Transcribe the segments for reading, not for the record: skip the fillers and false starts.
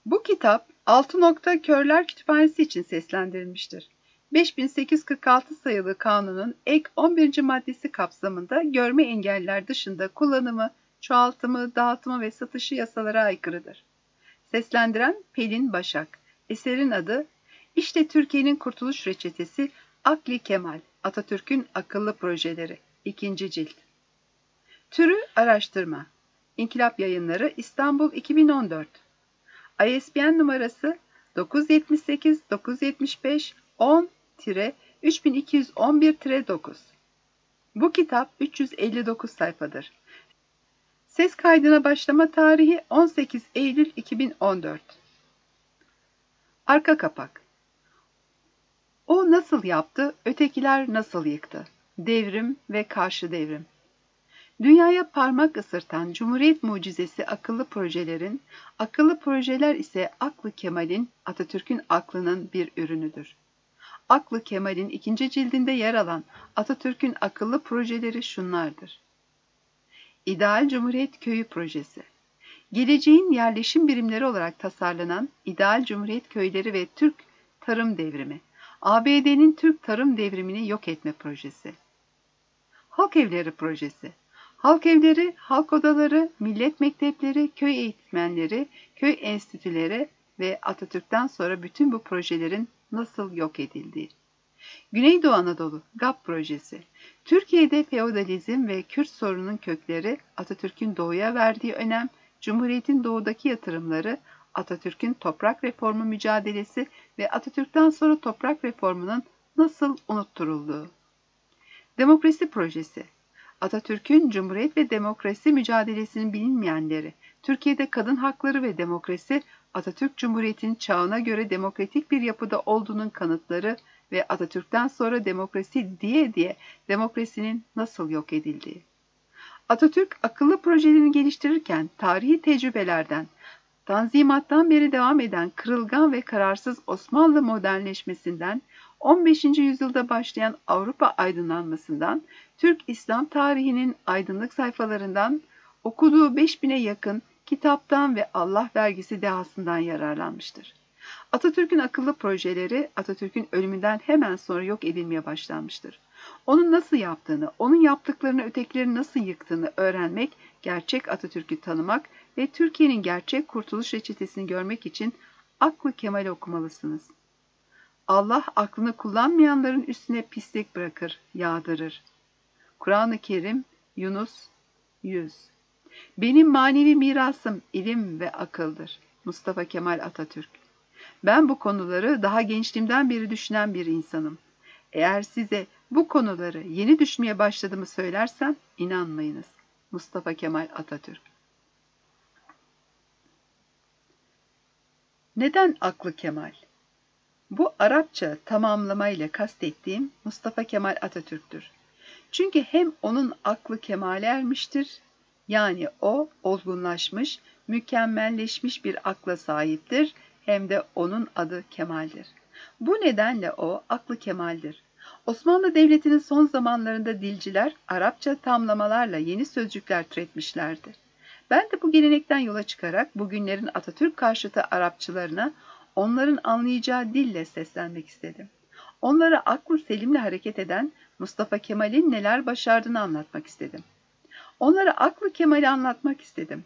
Bu kitap Altınok'ta Körler Kütüphanesi için seslendirilmiştir. 5846 sayılı kanunun ek 11. maddesi kapsamında görme engelliler dışında kullanımı, çoğaltımı, dağıtımı ve satışı yasalara aykırıdır. Seslendiren Pelin Başak. Eserin adı İşte Türkiye'nin Kurtuluş Reçetesi Akli Kemal, Atatürk'ün Akıllı Projeleri, 2. cilt. Türü araştırma. İnkılap Yayınları, İstanbul 2014. ISBN numarası 978 975 10-3211-9. Bu kitap 359 sayfadır. Ses kaydına başlama tarihi 18 Eylül 2014. Arka kapak. O nasıl yaptı, ötekiler nasıl yıktı? Devrim ve karşı devrim. Dünyaya parmak ısırtan Cumhuriyet mucizesi akıllı projelerin, akıllı projeler ise Aklı Kemal'in, Atatürk'ün aklının bir ürünüdür. Aklı Kemal'in 2. cildinde yer alan Atatürk'ün akıllı projeleri şunlardır. İdeal Cumhuriyet Köyü Projesi. Geleceğin yerleşim birimleri olarak tasarlanan İdeal Cumhuriyet Köyleri ve Türk Tarım Devrimi. ABD'nin Türk Tarım Devrimini yok etme projesi. Halk Evleri Projesi. Halk evleri, halk odaları, millet mektepleri, köy eğitmenleri, köy enstitüleri ve Atatürk'ten sonra bütün bu projelerin nasıl yok edildiği. Güneydoğu Anadolu GAP Projesi. Türkiye'de feodalizm ve Kürt sorununun kökleri, Atatürk'ün doğuya verdiği önem, Cumhuriyet'in doğudaki yatırımları, Atatürk'ün toprak reformu mücadelesi ve Atatürk'ten sonra toprak reformunun nasıl unutturulduğu. Demokrasi Projesi. Atatürk'ün Cumhuriyet ve demokrasi mücadelesinin bilinmeyenleri, Türkiye'de kadın hakları ve demokrasi, Atatürk Cumhuriyeti'nin çağına göre demokratik bir yapıda olduğunun kanıtları ve Atatürk'ten sonra demokrasi diye demokrasinin nasıl yok edildiği. Atatürk akıllı projelerini geliştirirken tarihi tecrübelerden, Tanzimat'tan beri devam eden kırılgan ve kararsız Osmanlı modernleşmesinden, 15. yüzyılda başlayan Avrupa aydınlanmasından, Türk İslam tarihinin aydınlık sayfalarından, okuduğu 5000'e yakın kitaptan ve Allah vergisi dehasından yararlanmıştır. Atatürk'ün akıllı projeleri, Atatürk'ün ölümünden hemen sonra yok edilmeye başlanmıştır. Onun nasıl yaptığını, onun yaptıklarını ötekilerin nasıl yıktığını öğrenmek, gerçek Atatürk'ü tanımak ve Türkiye'nin gerçek kurtuluş reçetesini görmek için Aklı Kemal'i okumalısınız. Allah aklını kullanmayanların üstüne pislik bırakır, yağdırır. Kur'an-ı Kerim, Yunus 100. Benim manevi mirasım ilim ve akıldır. Mustafa Kemal Atatürk. Ben bu konuları daha gençliğimden beri düşünen bir insanım. Eğer size bu konuları yeni düşmeye başladığımı söylersem inanmayınız. Mustafa Kemal Atatürk. Neden Aklı Kemal? Bu Arapça tamamlamayla kastettiğim Mustafa Kemal Atatürk'tür. Çünkü hem onun aklı kemale ermiştir, yani o olgunlaşmış, mükemmelleşmiş bir akla sahiptir, hem de onun adı Kemal'dir. Bu nedenle o aklı kemaldir. Osmanlı Devleti'nin son zamanlarında dilciler Arapça tamlamalarla yeni sözcükler türetmişlerdi. Ben de bu gelenekten yola çıkarak bugünlerin Atatürk karşıtı Arapçılarına onların anlayacağı dille seslenmek istedim. Onlara aklı selimle hareket eden Mustafa Kemal'in neler başardığını anlatmak istedim. Onlara aklı Kemal'i anlatmak istedim.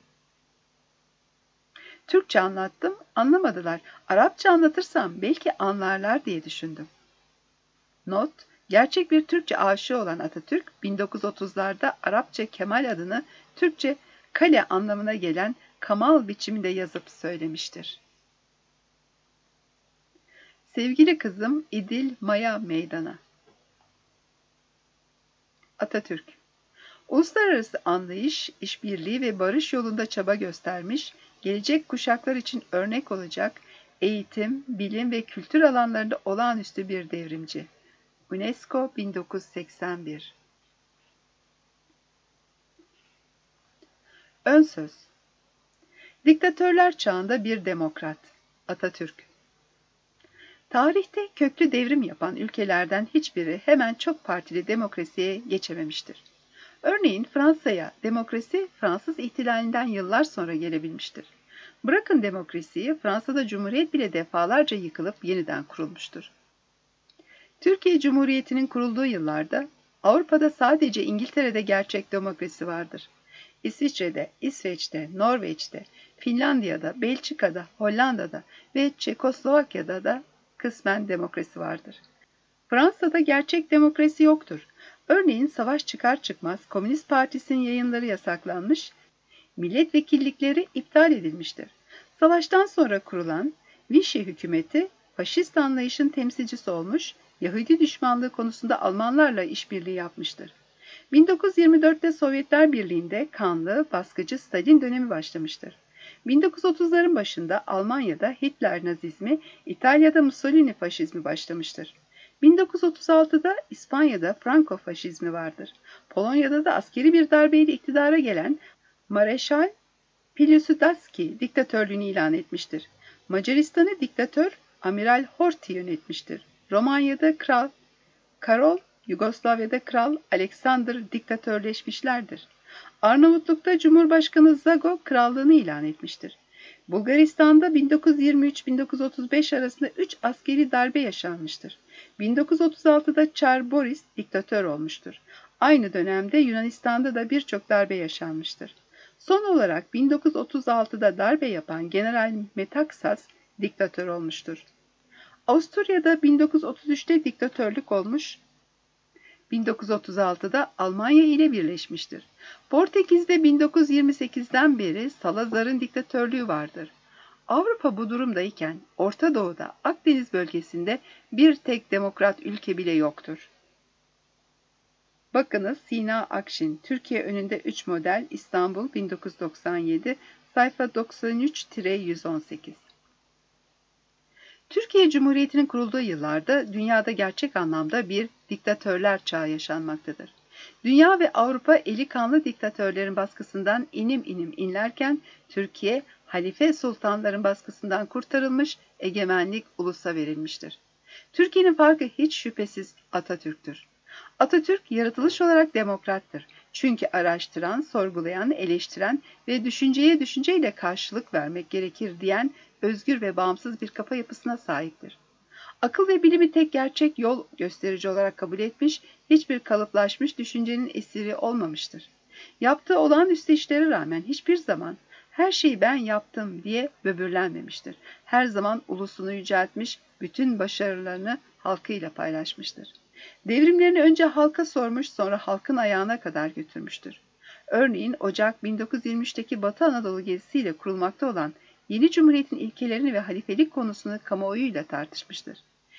Türkçe anlattım, anlamadılar. Arapça anlatırsam belki anlarlar diye düşündüm. Not, gerçek bir Türkçe aşığı olan Atatürk, 1930'larda Arapça Kemal adını Türkçe kale anlamına gelen kamal biçiminde yazıp söylemiştir. Sevgili kızım İdil Maya Meydana. Atatürk, uluslararası anlayış, işbirliği ve barış yolunda çaba göstermiş, gelecek kuşaklar için örnek olacak eğitim, bilim ve kültür alanlarında olağanüstü bir devrimci. UNESCO 1981. Ön söz. Diktatörler çağında bir demokrat. Atatürk. Tarihte köklü devrim yapan ülkelerden hiçbiri hemen çok partili demokrasiye geçememiştir. Örneğin Fransa'ya demokrasi Fransız ihtilalinden yıllar sonra gelebilmiştir. Bırakın demokrasiyi, Fransa'da Cumhuriyet bile defalarca yıkılıp yeniden kurulmuştur. Türkiye Cumhuriyeti'nin kurulduğu yıllarda Avrupa'da sadece İngiltere'de gerçek demokrasi vardır. İsviçre'de, İsveç'te, Norveç'te, Finlandiya'da, Belçika'da, Hollanda'da ve Çekoslovakya'da da kısmen demokrasi vardır. Fransa'da gerçek demokrasi yoktur. Örneğin savaş çıkar çıkmaz Komünist Partisi'nin yayınları yasaklanmış, milletvekillikleri iptal edilmiştir. Savaştan sonra kurulan Vichy hükümeti faşist anlayışın temsilcisi olmuş, Yahudi düşmanlığı konusunda Almanlarla işbirliği yapmıştır. 1924'te Sovyetler Birliği'nde kanlı, baskıcı Stalin dönemi başlamıştır. 1930'ların başında Almanya'da Hitler Nazizmi, İtalya'da Mussolini faşizmi başlamıştır. 1936'da İspanya'da Franco faşizmi vardır. Polonya'da da askeri bir darbeyle iktidara gelen Mareşal Piłsudski diktatörlüğünü ilan etmiştir. Macaristan'ı diktatör Amiral Horthy yönetmiştir. Romanya'da Kral Karol, Yugoslavya'da Kral Alexander diktatörleşmişlerdir. Arnavutluk'ta Cumhurbaşkanı Zago krallığını ilan etmiştir. Bulgaristan'da 1923-1935 arasında 3 askeri darbe yaşanmıştır. 1936'da Çar Boris diktatör olmuştur. Aynı dönemde Yunanistan'da da birçok darbe yaşanmıştır. Son olarak 1936'da darbe yapan General Metaxas diktatör olmuştur. Avusturya'da 1933'te diktatörlük olmuş, 1936'da Almanya ile birleşmiştir. Portekiz'de 1928'den beri Salazar'ın diktatörlüğü vardır. Avrupa bu durumdayken Orta Doğu'da Akdeniz bölgesinde bir tek demokrat ülke bile yoktur. Bakınız Sina Akşin, Türkiye önünde 3 model, İstanbul 1997, sayfa 93-118. Türkiye Cumhuriyeti'nin kurulduğu yıllarda dünyada gerçek anlamda bir diktatörler çağı yaşanmaktadır. Dünya ve Avrupa eli kanlı diktatörlerin baskısından inim inim inlerken Türkiye, halife sultanların baskısından kurtarılmış, egemenlik ulusa verilmiştir. Türkiye'nin farkı hiç şüphesiz Atatürk'tür. Atatürk yaratılış olarak demokrattır. Çünkü araştıran, sorgulayan, eleştiren ve düşünceye düşünceyle karşılık vermek gerekir diyen özgür ve bağımsız bir kafa yapısına sahiptir. Akıl ve bilimi tek gerçek yol gösterici olarak kabul etmiş, hiçbir kalıplaşmış düşüncenin esiri olmamıştır. Yaptığı olağanüstü işlere rağmen hiçbir zaman her şeyi ben yaptım diye böbürlenmemiştir. Her zaman ulusunu yüceltmiş, bütün başarılarını halkıyla paylaşmıştır. Devrimlerini önce halka sormuş, sonra halkın ayağına kadar götürmüştür. Örneğin Ocak 1923'teki Batı Anadolu gezisiyle kurulmakta olan yeni cumhuriyetin ilkelerini ve halifelik konusunu kamuoyuyla tartışmıştır.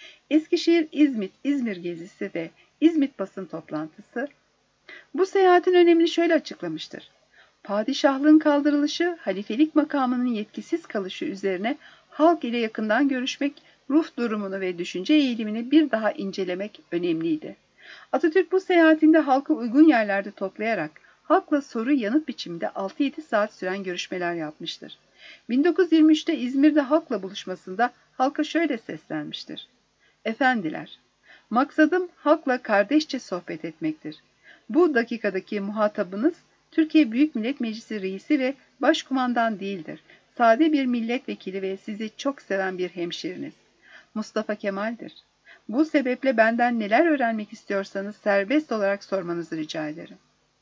Eskişehir-İzmit-İzmir gezisi ve İzmit basın toplantısı bu seyahatin önemini şöyle açıklamıştır. Padişahlığın kaldırılışı, halifelik makamının yetkisiz kalışı üzerine halk ile yakından görüşmek, ruh durumunu ve düşünce eğilimini bir daha incelemek önemliydi. Atatürk bu seyahatinde halkı uygun yerlerde toplayarak halkla soru yanıt biçiminde 6-7 saat süren görüşmeler yapmıştır. 1923'te İzmir'de halkla buluşmasında halka şöyle seslenmiştir. Efendiler, maksadım halkla kardeşçe sohbet etmektir. Bu dakikadaki muhatabınız Türkiye Büyük Millet Meclisi reisi ve başkumandan değildir. Sade bir milletvekili ve sizi çok seven bir hemşeriniz. Mustafa Kemal'dir. Bu sebeple benden neler öğrenmek istiyorsanız serbest olarak sormanızı rica ederim.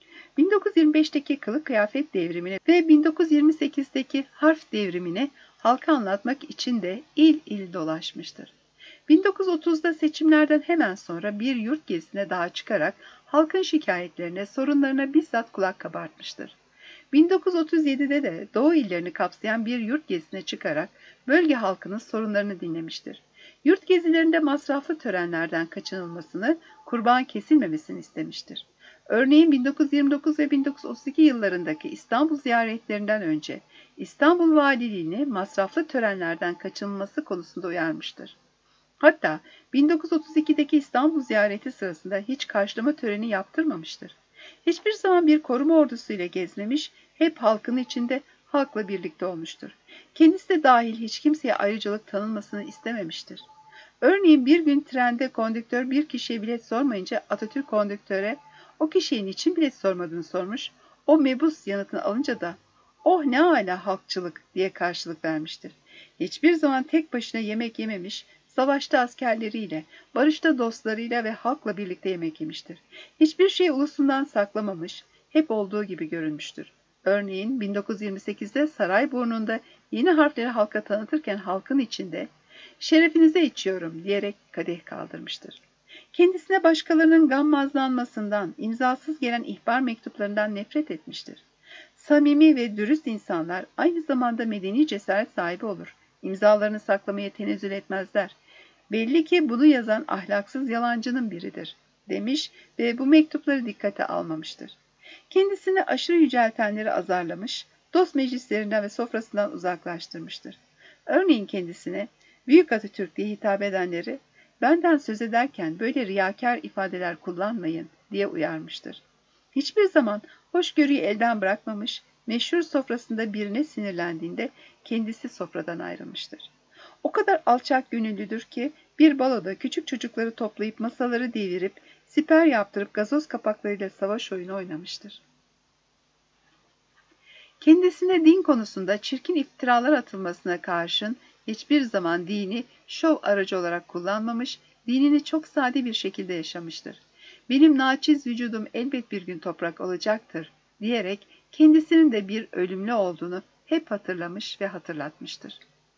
1925'teki kılık kıyafet devrimine ve 1928'teki harf devrimine halka anlatmak için de il il dolaşmıştır. 1930'da seçimlerden hemen sonra bir yurt gezisine daha çıkarak halkın şikayetlerine, sorunlarına bizzat kulak kabartmıştır. 1937'de de Doğu illerini kapsayan bir yurt gezisine çıkarak bölge halkının sorunlarını dinlemiştir. Yurt gezilerinde masraflı törenlerden kaçınılmasını, kurban kesilmemesini istemiştir. Örneğin 1929 ve 1932 yıllarındaki İstanbul ziyaretlerinden önce İstanbul Valiliğini masraflı törenlerden kaçınılması konusunda uyarmıştır. Hatta 1932'deki İstanbul ziyareti sırasında hiç karşılama töreni yaptırmamıştır. Hiçbir zaman bir koruma ordusu ile gezmemiş, hep halkın içinde halkla birlikte olmuştur. Kendisi de dahil hiç kimseye ayrıcalık tanınmasını istememiştir. Örneğin bir gün trende kondüktör bir kişiye bilet sormayınca Atatürk kondüktöre o kişiye niçin bilet sormadığını sormuş, o mebus yanıtını alınca da "Oh ne âlâ halkçılık!" diye karşılık vermiştir. Hiçbir zaman tek başına yemek yememiş, savaşta askerleriyle, barışta dostlarıyla ve halkla birlikte yemek yemiştir. Hiçbir şeyi ulusundan saklamamış, hep olduğu gibi görünmüştür. Örneğin 1928'de Sarayburnu'nda yeni harfleri halka tanıtırken halkın içinde "Şerefinize içiyorum" diyerek kadeh kaldırmıştır. Kendisine başkalarının gammazlanmasından, imzasız gelen ihbar mektuplarından nefret etmiştir. Samimi ve dürüst insanlar aynı zamanda medeni cesaret sahibi olur. İmzalarını saklamaya tenezzül etmezler. Belli ki bunu yazan ahlaksız yalancının biridir, demiş ve bu mektupları dikkate almamıştır. Kendisini aşırı yüceltenleri azarlamış, dost meclislerinden ve sofrasından uzaklaştırmıştır. Örneğin kendisine Büyük Atatürk diye hitap edenleri, benden söz ederken böyle riyakâr ifadeler kullanmayın diye uyarmıştır. Hiçbir zaman hoşgörüyü elden bırakmamış, meşhur sofrasında birine sinirlendiğinde kendisi sofradan ayrılmıştır. O kadar alçak gönüllüdür ki bir baloda küçük çocukları toplayıp masaları devirip siper yaptırıp gazoz kapaklarıyla savaş oyunu oynamıştır. Kendisine din konusunda çirkin iftiralar atılmasına karşın hiçbir zaman dini şov aracı olarak kullanmamış, dinini çok sade bir şekilde yaşamıştır. Benim naçiz vücudum elbet bir gün toprak olacaktır diyerek kendisinin de bir ölümlü olduğunu hep hatırlamış ve hatırlatmıştır.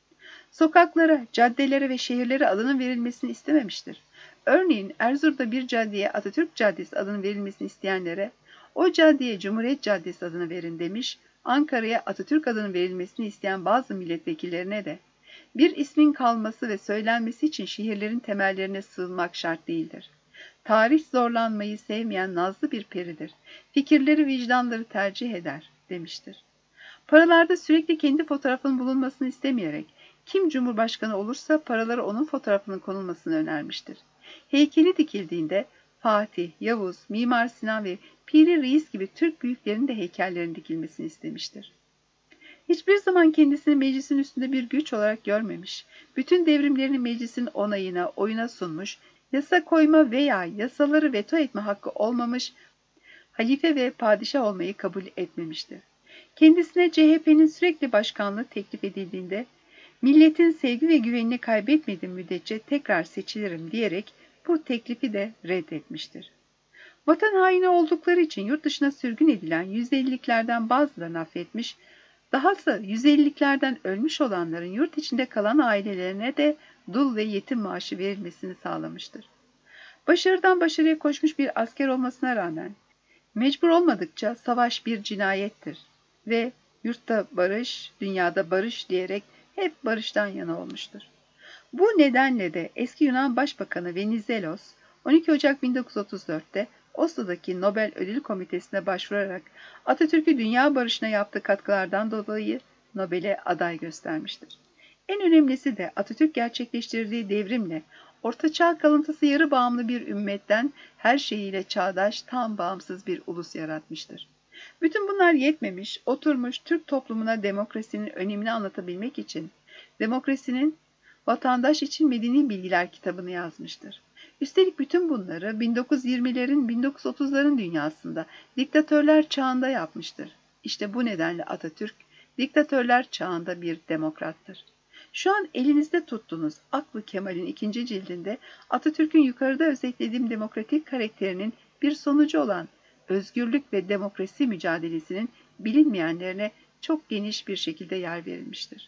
Sokaklara, caddelere ve şehirlere adının verilmesini istememiştir. Örneğin Erzurum'da bir caddeye Atatürk Caddesi adının verilmesini isteyenlere o caddeye Cumhuriyet Caddesi adını verin demiş, Ankara'ya Atatürk adının verilmesini isteyen bazı milletvekillerine de bir ismin kalması ve söylenmesi için şehirlerin temellerine sığınmak şart değildir. Tarih zorlanmayı sevmeyen nazlı bir peridir. Fikirleri vicdanları tercih eder demiştir. Paralarda sürekli kendi fotoğrafının bulunmasını istemeyerek kim cumhurbaşkanı olursa paralara onun fotoğrafının konulmasını önermiştir. Heykeli dikildiğinde Fatih, Yavuz, Mimar Sinan ve Piri Reis gibi Türk büyüklerinin de heykellerinin dikilmesini istemiştir. Hiçbir zaman kendisini meclisin üstünde bir güç olarak görmemiş, bütün devrimlerini meclisin onayına, oyuna sunmuş, yasa koyma veya yasaları veto etme hakkı olmamış, halife ve padişah olmayı kabul etmemiştir. Kendisine CHP'nin sürekli başkanlığı teklif edildiğinde, milletin sevgi ve güvenini kaybetmediğim müddetçe tekrar seçilirim diyerek bu teklifi de reddetmiştir. Vatan haini oldukları için yurt dışına sürgün edilen 150'liklerden bazılarını affetmiş, dahası 150'liklerden ölmüş olanların yurt içinde kalan ailelerine de dul ve yetim maaşı verilmesini sağlamıştır. Başarıdan başarıya koşmuş bir asker olmasına rağmen, mecbur olmadıkça savaş bir cinayettir ve yurtta barış, dünyada barış diyerek hep barıştan yana olmuştur. Bu nedenle de eski Yunan Başbakanı Venizelos 12 Ocak 1934'te Oslo'daki Nobel Ödül Komitesi'ne başvurarak Atatürk'ü dünya barışına yaptığı katkılardan dolayı Nobel'e aday göstermiştir. En önemlisi de Atatürk gerçekleştirdiği devrimle Ortaçağ kalıntısı yarı bağımlı bir ümmetten her şeyiyle çağdaş, tam bağımsız bir ulus yaratmıştır. Bütün bunlar yetmemiş, oturmuş Türk toplumuna demokrasinin önemini anlatabilmek için demokrasinin vatandaş için medeni bilgiler kitabını yazmıştır. Üstelik bütün bunları 1920'lerin, 1930'ların dünyasında diktatörler çağında yapmıştır. İşte bu nedenle Atatürk, diktatörler çağında bir demokrattır. Şu an elinizde tuttuğunuz Aklı Kemal'in 2. cildinde Atatürk'ün yukarıda özetlediğim demokratik karakterinin bir sonucu olan özgürlük ve demokrasi mücadelesinin bilinmeyenlerine çok geniş bir şekilde yer verilmiştir.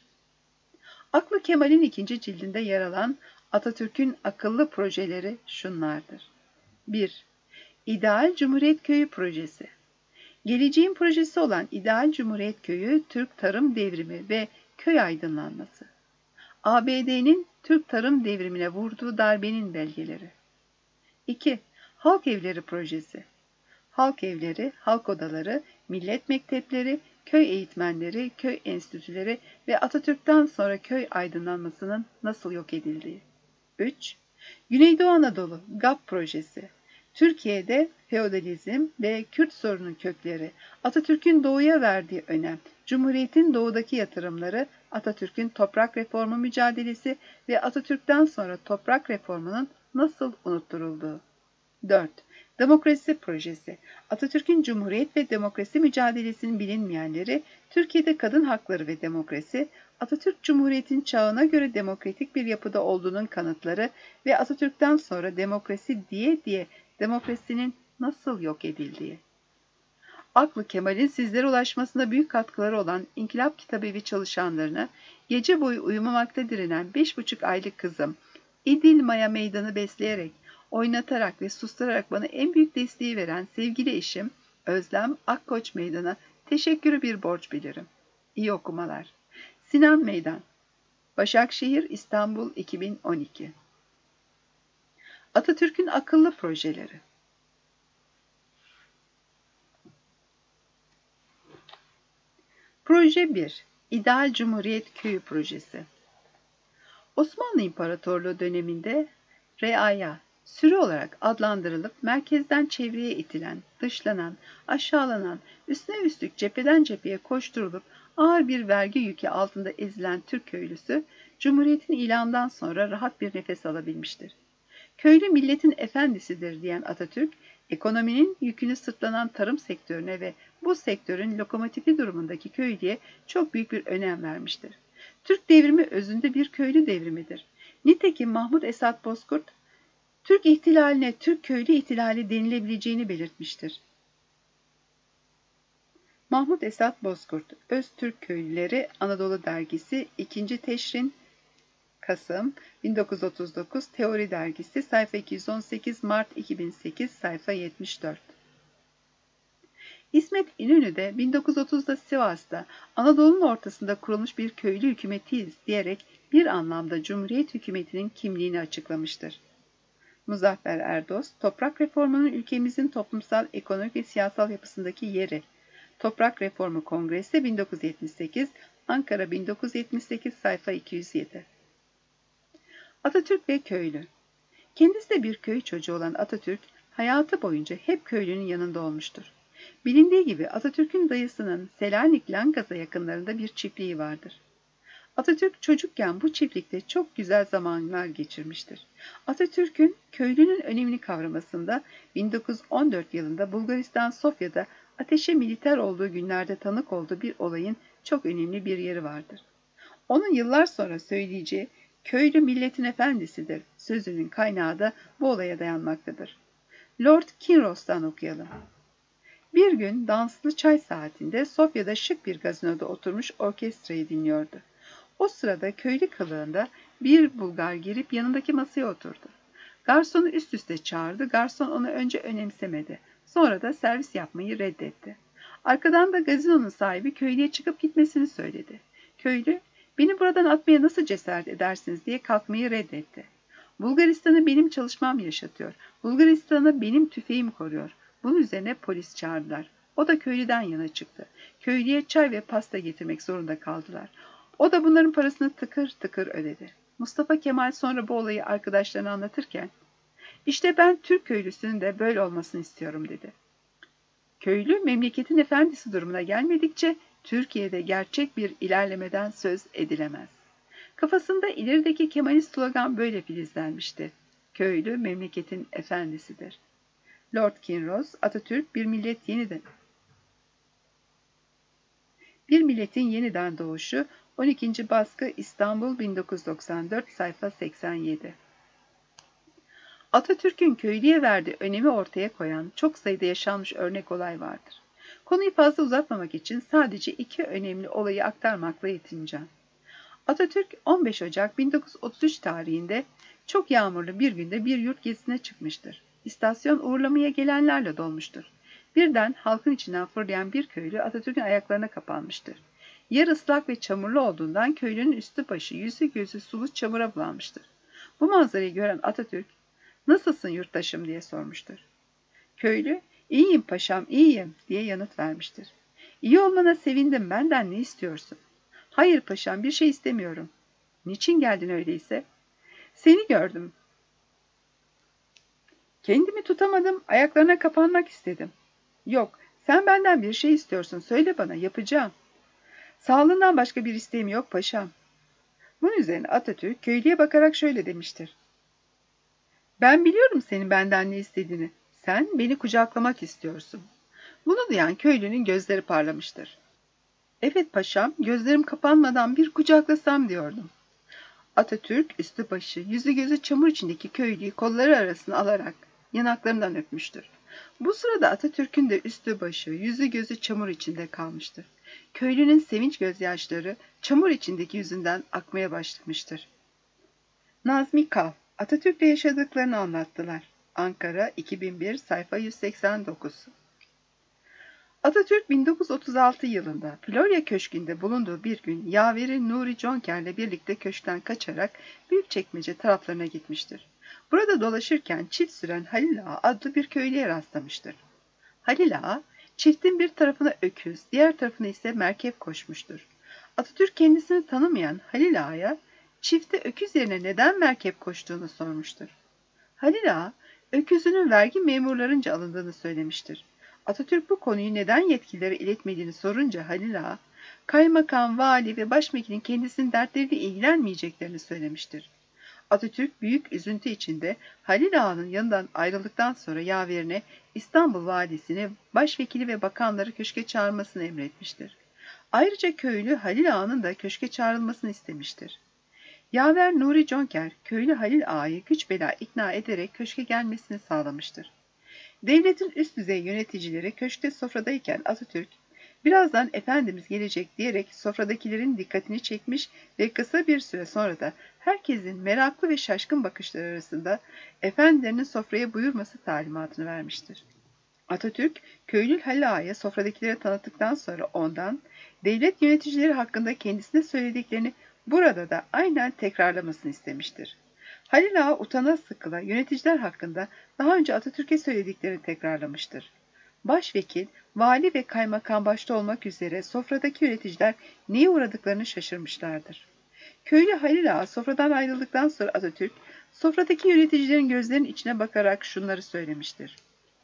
Aklı Kemal'in 2. cildinde yer alan Atatürk'ün akıllı projeleri şunlardır. 1. İdeal Cumhuriyet Köyü Projesi. Geleceğin projesi olan İdeal Cumhuriyet Köyü, Türk Tarım Devrimi ve Köy Aydınlanması. ABD'nin Türk Tarım Devrimine vurduğu darbenin belgeleri. 2. Halk Evleri Projesi. Halk evleri, halk odaları, millet mektepleri, köy eğitmenleri, köy enstitüleri ve Atatürk'ten sonra köy aydınlanmasının nasıl yok edildiği. 3. Güneydoğu Anadolu GAP Projesi. Türkiye'de feodalizm ve Kürt sorunu kökleri, Atatürk'ün doğuya verdiği önem, Cumhuriyet'in doğudaki yatırımları, Atatürk'ün toprak reformu mücadelesi ve Atatürk'ten sonra toprak reformunun nasıl unutturulduğu. 4. Demokrasi Projesi. Atatürk'ün Cumhuriyet ve demokrasi mücadelesinin bilinmeyenleri, Türkiye'de kadın hakları ve demokrasi, Atatürk Cumhuriyeti'nin çağına göre demokratik bir yapıda olduğunun kanıtları ve Atatürk'ten sonra demokrasi diye demokrasinin nasıl yok edildiği. Aklı Kemal'in sizlere ulaşmasında büyük katkıları olan İnkılap Kitabevi çalışanlarına gece boyu uyumamakta direnen 5,5 aylık kızım, İdil Maya Meydanı besleyerek, oynatarak ve susturarak bana en büyük desteği veren sevgili eşim Özlem Akkoç Meydan'a teşekkürü bir borç bilirim. İyi okumalar. Sinan Meydan, Başakşehir, İstanbul 2012. Atatürk'ün akıllı projeleri. Proje 1. İdeal Cumhuriyet Köyü Projesi. Osmanlı İmparatorluğu döneminde reaya, sürü olarak adlandırılıp merkezden çevreye itilen, dışlanan, aşağılanan, üstüne üstlük cepheden cepheye koşturulup ağır bir vergi yükü altında ezilen Türk köylüsü, Cumhuriyet'in ilanından sonra rahat bir nefes alabilmiştir. Köylü milletin efendisidir diyen Atatürk, ekonominin yükünü sırtlanan tarım sektörüne ve bu sektörün lokomotifi durumundaki köylüye çok büyük bir önem vermiştir. Türk devrimi özünde bir köylü devrimidir. Nitekim Mahmud Esat Bozkurt, Türk ihtilaline Türk köylü ihtilali denilebileceğini belirtmiştir. Mahmud Esat Bozkurt, Öztürk Köylüleri Anadolu Dergisi 2. Teşrin Kasım 1939 Teori Dergisi sayfa 218 Mart 2008 sayfa 74. İsmet İnönü de 1930'da Sivas'ta Anadolu'nun ortasında kurulmuş bir köylü hükümetiyiz diyerek bir anlamda Cumhuriyet hükümetinin kimliğini açıklamıştır. Muzaffer Erdoğan, Toprak Reformu'nun ülkemizin toplumsal, ekonomik ve siyasal yapısındaki yeri. Toprak Reformu Kongresi 1978, Ankara 1978 sayfa 207. Atatürk ve köylü. Kendisi de bir köy çocuğu olan Atatürk, hayatı boyunca hep köylünün yanında olmuştur. Bilindiği gibi Atatürk'ün dayısının Selanik Langaza yakınlarında bir çiftliği vardır. Atatürk çocukken bu çiftlikte çok güzel zamanlar geçirmiştir. Atatürk'ün köylünün önemini kavramasında 1914 yılında Bulgaristan Sofya'da ateşe militer olduğu günlerde tanık olduğu bir olayın çok önemli bir yeri vardır. Onun yıllar sonra söyleyeceği "köylü milletin efendisidir" sözünün kaynağı da bu olaya dayanmaktadır. Lord Kinross'tan okuyalım. Bir gün danslı çay saatinde Sofya'da şık bir gazinoda oturmuş orkestrayı dinliyordu. O sırada köylü kılığında bir Bulgar girip yanındaki masaya oturdu. Garsonu üst üste çağırdı. Garson onu önce önemsemedi. Sonra da servis yapmayı reddetti. Arkadan da gazinonun sahibi köylüye çıkıp gitmesini söyledi. Köylü, "Beni buradan atmaya nasıl cesaret edersiniz?" diye kalkmayı reddetti. "Bulgaristan'ı benim çalışmam yaşatıyor. Bulgaristan'ı benim tüfeğim koruyor." Bunun üzerine polis çağırdılar. O da köylüden yana çıktı. Köylüye çay ve pasta getirmek zorunda kaldılar. O da bunların parasını tıkır tıkır ödedi. Mustafa Kemal sonra bu olayı arkadaşlarına anlatırken, "İşte ben Türk köylüsünün de böyle olmasını istiyorum" dedi. Köylü memleketin efendisi durumuna gelmedikçe Türkiye'de gerçek bir ilerlemeden söz edilemez. Kafasında ilerideki Kemalist slogan böyle filizlenmişti: "Köylü memleketin efendisidir." Lord Kinross, Atatürk bir milletin yeniden doğuşu, 12. baskı, İstanbul 1994 sayfa 87. Atatürk'ün köylüye verdiği önemi ortaya koyan çok sayıda yaşanmış örnek olay vardır. Konuyu fazla uzatmamak için sadece iki önemli olayı aktarmakla yetineceğim. Atatürk 15 Ocak 1933 tarihinde çok yağmurlu bir günde bir yurt gezisine çıkmıştır. İstasyon uğurlamaya gelenlerle dolmuştur. Birden halkın içinden fırlayan bir köylü Atatürk'ün ayaklarına kapanmıştır. Yer ıslak ve çamurlu olduğundan köylünün üstü başı, yüzü gözü sulu çamura bulanmıştır. Bu manzarayı gören Atatürk, "Nasılsın yurttaşım?" diye sormuştur. Köylü, "İyiyim paşam, iyiyim" diye yanıt vermiştir. "İyi olmana sevindim, benden ne istiyorsun?" "Hayır paşam, bir şey istemiyorum." "Niçin geldin öyleyse?" "Seni gördüm. Kendimi tutamadım, ayaklarına kapanmak istedim." "Yok, sen benden bir şey istiyorsun, söyle bana, yapacağım." "Sağlığından başka bir isteğim yok paşam." Bunun üzerine Atatürk köylüye bakarak şöyle demiştir: "Ben biliyorum senin benden ne istediğini. Sen beni kucaklamak istiyorsun." Bunu duyan köylünün gözleri parlamıştır. Evet paşam, gözlerim kapanmadan bir kucaklasam diyordum. Atatürk üstü başı, yüzü gözü çamur içindeki köylüyü kolları arasına alarak yanaklarından öpmüştür. Bu sırada Atatürk'ün de üstü başı, yüzü gözü çamur içinde kalmıştır. Köylünün sevinç gözyaşları çamur içindeki yüzünden akmaya başlamıştır. Nazmi Kav, Atatürk'le yaşadıklarını anlattılar. Ankara 2001 sayfa 189. Atatürk 1936 yılında Florya Köşkü'nde bulunduğu bir gün yaveri Nuri Conker'le birlikte köşkten kaçarak Büyükçekmece taraflarına gitmiştir. Burada dolaşırken çift süren Halil Ağa adlı bir köylüye rastlamıştır. Halil Ağa, çiftin bir tarafına öküz, diğer tarafına ise merkep koşmuştur. Atatürk kendisini tanımayan Halil Ağa'ya çifte öküz yerine neden merkep koştuğunu sormuştur. Halil Ağa, öküzünün vergi memurlarınca alındığını söylemiştir. Atatürk bu konuyu neden yetkililere iletmediğini sorunca Halil Ağa, kaymakam, vali ve başvekilin kendisinin dertleriyle ilgilenmeyeceklerini söylemiştir. Atatürk büyük üzüntü içinde Halil Ağa'nın yanından ayrıldıktan sonra yaverine İstanbul valisini, başvekili ve bakanları köşke çağırmasını emretmiştir. Ayrıca köylü Halil Ağa'nın da köşke çağrılmasını istemiştir. Yaver Nuri Conker, köylü Halil Ağa'yı güç bela ikna ederek köşke gelmesini sağlamıştır. Devletin üst düzey yöneticileri köşkte sofradayken Atatürk, birazdan Efendimiz gelecek diyerek sofradakilerin dikkatini çekmiş ve kısa bir süre sonra da herkesin meraklı ve şaşkın bakışları arasında efendilerinin sofraya buyurması talimatını vermiştir. Atatürk, köylü Halil Ağa'ya sofradakilere tanıttıktan sonra ondan, devlet yöneticileri hakkında kendisine söylediklerini burada da aynen tekrarlamasını istemiştir. Halil Ağa utana sıkıla yöneticiler hakkında daha önce Atatürk'e söylediklerini tekrarlamıştır. Başvekil, vali ve kaymakam başta olmak üzere sofradaki yöneticiler neye uğradıklarını şaşırmışlardır. Köylü Halil Ağa sofradan ayrıldıktan sonra Atatürk, sofradaki yöneticilerin gözlerinin içine bakarak şunları söylemiştir.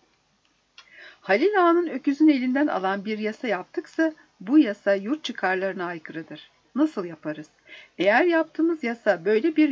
Halil Ağa'nın öküzün elinden alan bir yasa yaptıksa bu yasa yurt çıkarlarına aykırıdır. Nasıl yaparız? Eğer yaptığımız yasa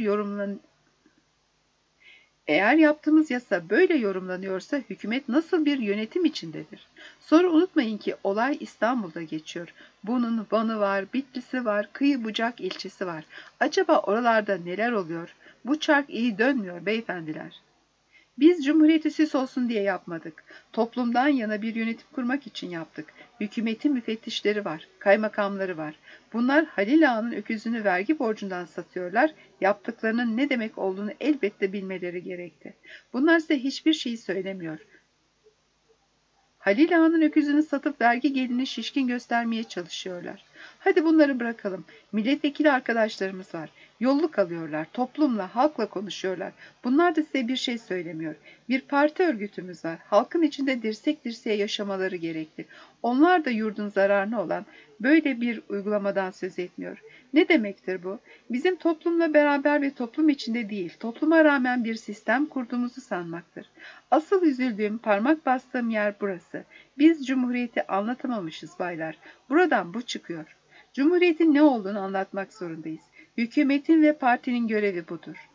böyle yorumlanıyorsa hükümet nasıl bir yönetim içindedir? Sonra unutmayın ki olay İstanbul'da geçiyor. Bunun Van'ı var, Bitlis'i var, kıyı bucak ilçesi var. Acaba oralarda neler oluyor? Bu çark iyi dönmüyor beyefendiler. Biz Cumhuriyeti süs olsun diye yapmadık. Toplumdan yana bir yönetim kurmak için yaptık. Hükümetin müfettişleri var, kaymakamları var. Bunlar Halil Ağa'nın öküzünü vergi borcundan satıyorlar. Yaptıklarının ne demek olduğunu elbette bilmeleri gerekti. Bunlar size hiçbir şeyi söylemiyor. Halil Ağa'nın öküzünü satıp vergi gelini şişkin göstermeye çalışıyorlar. Hadi bunları bırakalım. Milletvekili arkadaşlarımız var. Yolluk alıyorlar. Toplumla, halkla konuşuyorlar. Bunlar da size bir şey söylemiyor. Bir parti örgütümüz var. Halkın içinde dirsek dirseğe yaşamaları gerekli. Onlar da yurdun zararına olan böyle bir uygulamadan söz etmiyor. Ne demektir bu? Bizim toplumla beraber ve toplum içinde değil, topluma rağmen bir sistem kurduğumuzu sanmaktır. Asıl üzüldüğüm, parmak bastığım yer burası. Biz Cumhuriyeti anlatamamışız baylar. Buradan bu çıkıyor. Cumhuriyetin ne olduğunu anlatmak zorundayız. Hükümetin ve partinin görevi budur.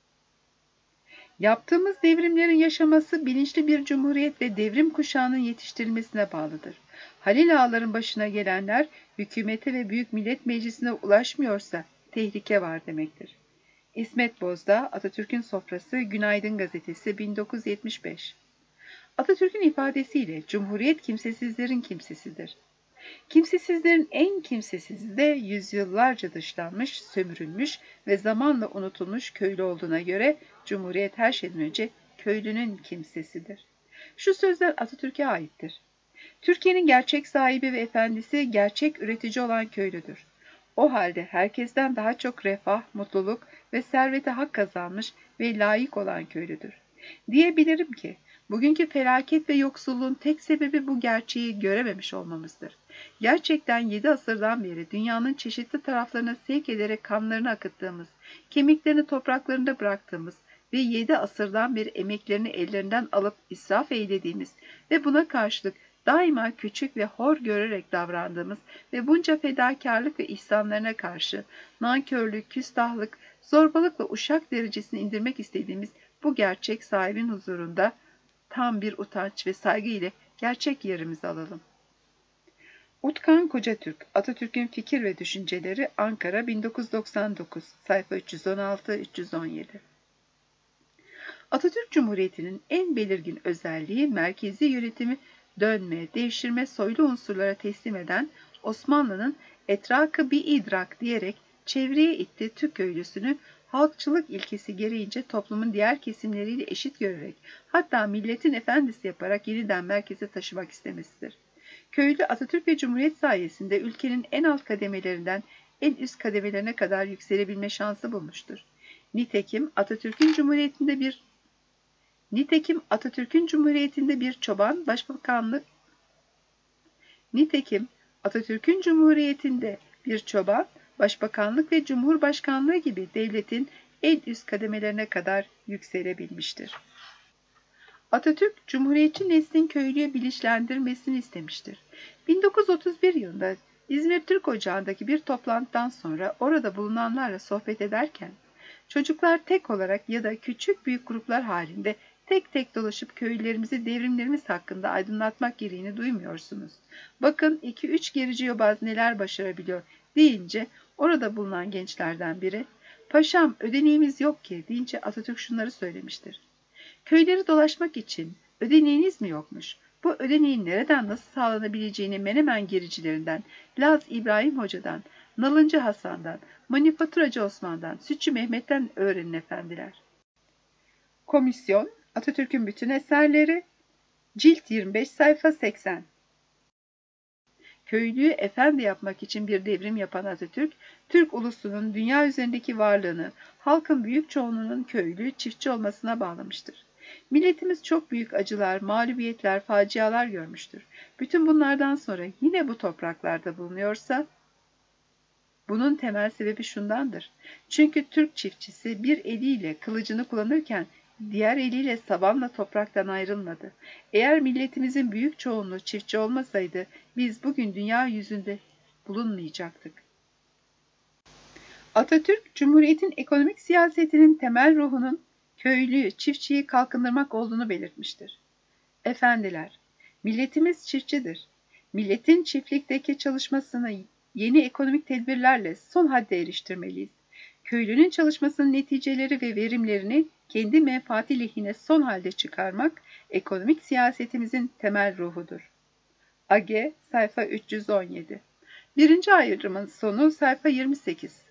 Yaptığımız devrimlerin yaşaması bilinçli bir cumhuriyet ve devrim kuşağının yetiştirilmesine bağlıdır. Halil Ağaların başına gelenler hükümete ve Büyük Millet Meclisi'ne ulaşmıyorsa tehlike var demektir. İsmet Bozdağ, Atatürk'ün Sofrası, Günaydın Gazetesi, 1975. Atatürk'ün ifadesiyle Cumhuriyet kimsesizlerin kimsesidir. Kimsesizlerin en kimsesizi de yüzyıllarca dışlanmış, sömürülmüş ve zamanla unutulmuş köylü olduğuna göre Cumhuriyet her şeyden önce köylünün kimsesidir. Şu sözler Atatürk'e aittir. Türkiye'nin gerçek sahibi ve efendisi gerçek üretici olan köylüdür. O halde herkesten daha çok refah, mutluluk ve servete hak kazanmış ve layık olan köylüdür. Diyebilirim ki, bugünkü felaket ve yoksulluğun tek sebebi bu gerçeği görememiş olmamızdır. Gerçekten 7 asırdan beri dünyanın çeşitli taraflarına sevk ederek kanlarını akıttığımız, kemiklerini topraklarında bıraktığımız ve 7 asırdan beri emeklerini ellerinden alıp israf eylediğimiz ve buna karşılık daima küçük ve hor görerek davrandığımız ve bunca fedakarlık ve ihsanlarına karşı nankörlük, küstahlık, zorbalıkla uşak derecesine indirmek istediğimiz bu gerçek sahibin huzurunda tam bir utanç ve saygı ile gerçek yerimizi alalım. Utkan Kocatürk, Atatürk'ün Fikir ve Düşünceleri, Ankara 1999, sayfa 316-317. Atatürk Cumhuriyeti'nin en belirgin özelliği merkezi yönetimi dönme, devşirme, soylu unsurlara teslim eden Osmanlı'nın "etrakı bir idrak" diyerek çevreye itti Türk köylüsünü halkçılık ilkesi gereğince toplumun diğer kesimleriyle eşit görerek, hatta milletin efendisi yaparak yeniden merkeze taşımak istemesidir. Köylü Atatürk ve Cumhuriyet sayesinde ülkenin en alt kademelerinden en üst kademelerine kadar yükselebilme şansı bulmuştur. Nitekim Atatürk'ün Cumhuriyeti'nde bir çoban başbakanlık ve cumhurbaşkanlığı gibi devletin en üst kademelerine kadar yükselebilmiştir. Atatürk, Cumhuriyetçi neslin köylüye bilinçlendirmesini istemiştir. 1931 yılında İzmir Türk Ocağı'ndaki bir toplantıdan sonra orada bulunanlarla sohbet ederken, "Çocuklar tek olarak ya da küçük büyük gruplar halinde tek tek dolaşıp köylülerimizi devrimlerimiz hakkında aydınlatmak gereğini duymuyorsunuz. Bakın 2-3 gerici yobaz neler başarabiliyor" deyince orada bulunan gençlerden biri, "Paşam, ödeneğimiz yok ki" deyince Atatürk şunları söylemiştir: "Köyleri dolaşmak için ödeneğiniz mi yokmuş? Bu ödeneğin nereden nasıl sağlanabileceğini Menemen gericilerinden, Laz İbrahim Hoca'dan, Nalıncı Hasan'dan, Manifaturacı Osman'dan, Sütçü Mehmet'ten öğrenin efendiler." Komisyon, Atatürk'ün bütün eserleri, cilt 25, sayfa 80. Köylüyü efendi yapmak için bir devrim yapan Atatürk, Türk ulusunun dünya üzerindeki varlığını halkın büyük çoğunluğunun köylü, çiftçi olmasına bağlamıştır. Milletimiz çok büyük acılar, mağlubiyetler, facialar görmüştür. Bütün bunlardan sonra yine bu topraklarda bulunuyorsa, bunun temel sebebi şundandır: çünkü Türk çiftçisi bir eliyle kılıcını kullanırken diğer eliyle sabanla topraktan ayrılmadı. Eğer milletimizin büyük çoğunluğu çiftçi olmasaydı biz bugün dünya yüzünde bulunmayacaktık. Atatürk, Cumhuriyet'in ekonomik siyasetinin temel ruhunun köylüyü, çiftçiyi kalkındırmak olduğunu belirtmiştir. Efendiler, milletimiz çiftçidir. Milletin çiftlikteki çalışmasını yeni ekonomik tedbirlerle son hadde eriştirmeliyiz. Köylünün çalışmasının neticeleri ve verimlerini kendi menfaati lehine son halde çıkarmak ekonomik siyasetimizin temel ruhudur. AG, sayfa 317. Birinci ayrımın sonu, sayfa 28.